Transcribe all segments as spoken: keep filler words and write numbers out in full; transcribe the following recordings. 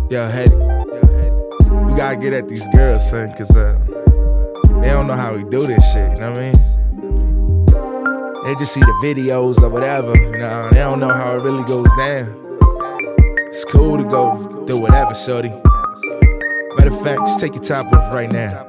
Yo, Hetty, we gotta get at these girls, son, cause uh, they don't know how we do this shit, you know what I mean? They just see the videos or whatever, you know, they don't know how it really goes down. It's cool to go do whatever, shorty. Matter of fact, just take your top off right now.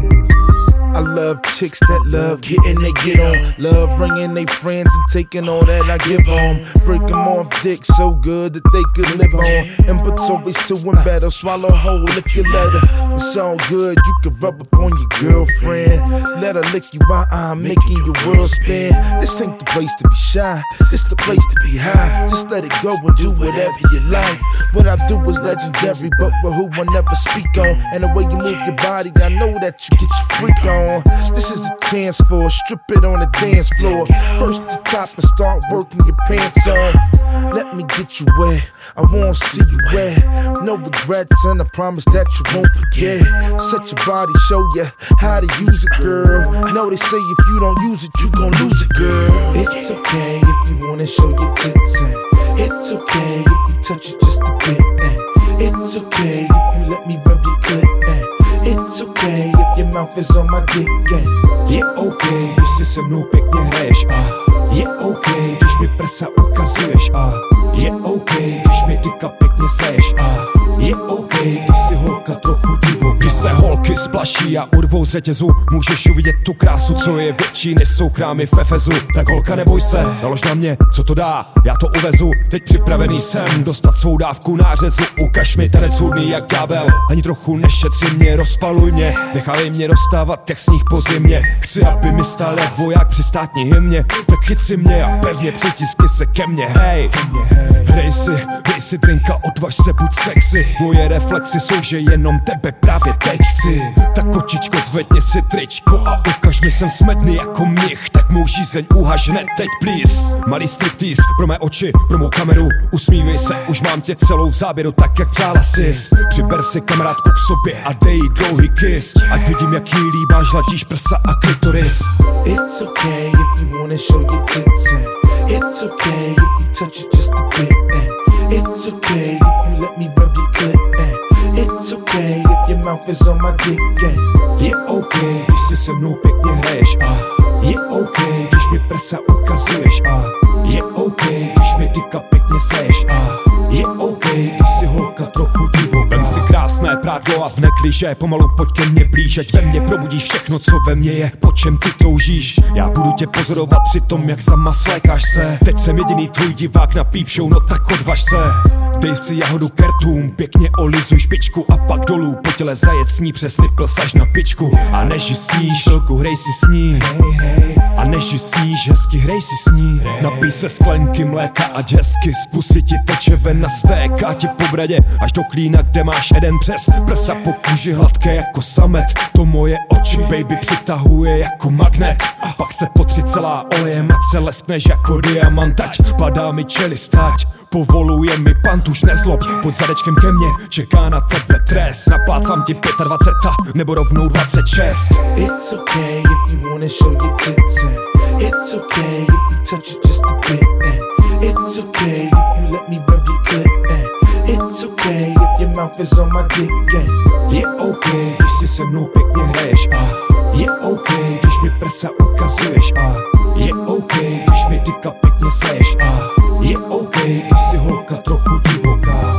I love chicks that love getting they get on. Love bringing they friends and taking all that I give home. Break them off dick so good that they could live on. Input's always two and better. Swallow whole if you let her. It's all good, you can rub up on your girlfriend. Let her lick you while I'm making your world spin. This ain't the place to be shy, this the place to be high. Just let it go and do whatever you like. What I do is legendary, but with who I never speak on. And the way you move your body, I know that you get your freak on. This is a chance for strip it on the dance floor. First to top and start working your pants off. Let me get you wet, I won't see you wet. No regrets and I promise that you won't forget. Set your body, show you how to use it, girl. Know they say if you don't use it, you gon' lose it, girl. It's okay if you wanna show your tits, and it's okay if you touch it just a bit, and it's okay if you let me rub your clit, and it's okay if your mouth is on my dick, and je okay, když si se mnou pěkně hraješ, a je okay, když mi prsa ukazuješ, a je okay, když mi dika pěkně seješ, a je okay, když si holka trochu divoká. Když se holky splaší a urvou z řetězu, můžeš uvidět tu krásu, co je větší než jsou chrámy v Efezu. Tak holka, neboj se, nalož na mě, co to dá, já to uvezu. Teď připravený jsem dostat svou dávku nářezu. Ukaž mi tanec hudný jak ďábel, ani trochu nešetři mě, rozpaluj mě, nechávej mě rozstávat jak sníh po zimě. Chci, aby mi stál jak voják při státní hymně, tak chyť si mě a pevně přitiskni se ke mně, hej. Hrej si, dej si drinka, odvaž se, buď sexy. Moje reflexy jsou, že jenom tebe právě teď chci. Tak kočičko, zvedni si tričko a ukaž mi, jsem smedný jako mnich. Tak mou žízeň uhaž hned teď, please. Malý striptease pro mé oči, pro mou kameru. Usmívej se, už mám tě celou v záběru, tak jak přála sis. Přiber si kamarádku k sobě a dej jí dlouhý kiss. Ať vidím, jak jí líbáš, hladíš prsa a klitoris. It's okay if you wanna show your tits, and it's okay if you touch it just a bit, and it's okay if you let me rub your clit, and it's okay if your mouth is on my dick, and je okay, když si se mnou pěkně hraješ, a je okay, když mi prsa ukazuješ, a je okay, když mi dika pěkně seješ, a je okay, když si holka trochu divoká. Vem si krásné prádlo a v negliže pomalu pojď ke mně blíž, ať ve mně probudíš všechno, co ve mně je, po čem ty toužíš. Já budu tě pozorovat při tom, jak sama slékáš se. Teď jsem jediný tvůj divák na Peep Show, no tak odvaž se. Dej si jahodu kertům, pěkně olizuj špičku a pak dolů po těle zajet s ní přes nipl saž na pičku. A než ji sníš, chvilku hrej si s ní. A než ji sníš, hezky hrej si s ní. Napij se sklenky mléka a hezky z pusy ti teče ven, nastéká ti po bradě až do klína, kde máš jeden přes prsa po kůži hladké jako samet. To moje oči, baby, přitahuje jako magnet. Pak se potři celá olejem a se leskneš jako diamant. Ať padá mi čelist, ať povoluje mi pant, už nezlob, pod zadečkem ke mně čeká na tebe trest. Naplácám ti dvacet pět nebo rovnou dvacet šest. It's okay if you wanna show your tits, and it's okay if you touch it just a bit, and it's okay if you let me rub your clit, and it's okay if your mouth is on my dick, and je okay, když si se mnou pěkně hraješ, a je okay, když mi prsa ukazuješ, a je okay, když mi dika pěkně seješ, a je okay, když si holka trochu divoká.